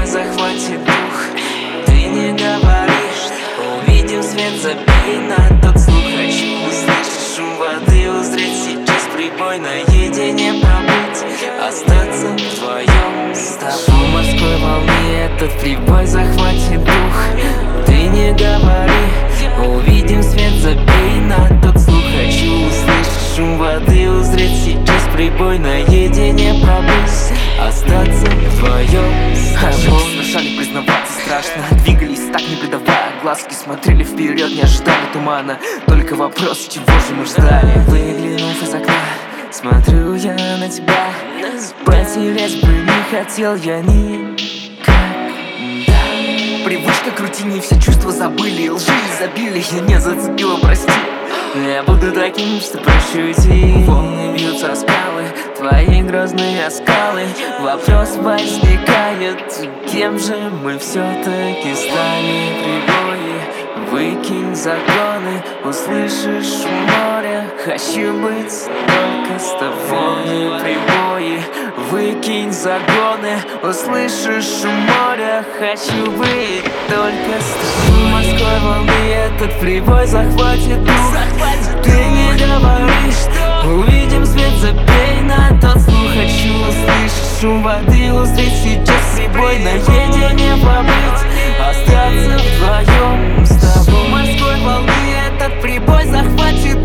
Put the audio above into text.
захватит дух. Ты не говоришь, увидим свет, забей на тот слух. Хочу услышать шум воды, узреть сейчас прибой, наедине побыть, остаться вдвоем с тобой. В морской волне этот прибой захватит дух. Ты не говори, увидим свет, забей на тот слух. Хочу услышать шум воды, узреть сейчас прибой, наедине побыть, остаться вдвоем с тобой. Совершали, признаваться страшно, двигались так не придавая глазки, смотрели вперед, не ожидали тумана. Только вопрос, чего же мы ждали? Выглянув из окна, смотрю я на тебя. Потерять бы не хотел я никак. Привычка к рутине, все чувства забыли, лжи забили, я не зацепила, прости. Я буду таким, что прощу идти. Волны бьются о скалы, твои грозные оскалы. Вопрос возникает, кем же мы все-таки стали? Прибои, выкинь загоны, услышишь шум моря. Хочу быть только с тобой. Прибои, выкинь загоны, услышишь шум моря. Хочу быть только с тобой. В морской волны этот прибой захватит дух. Ты не говоришь, увидим свет, забей на тот слух. Хочу услышать шум воды, узреть сейчас прибой, наедине побыть, остаться вдвоем с тобой. В морской волны этот прибой захватит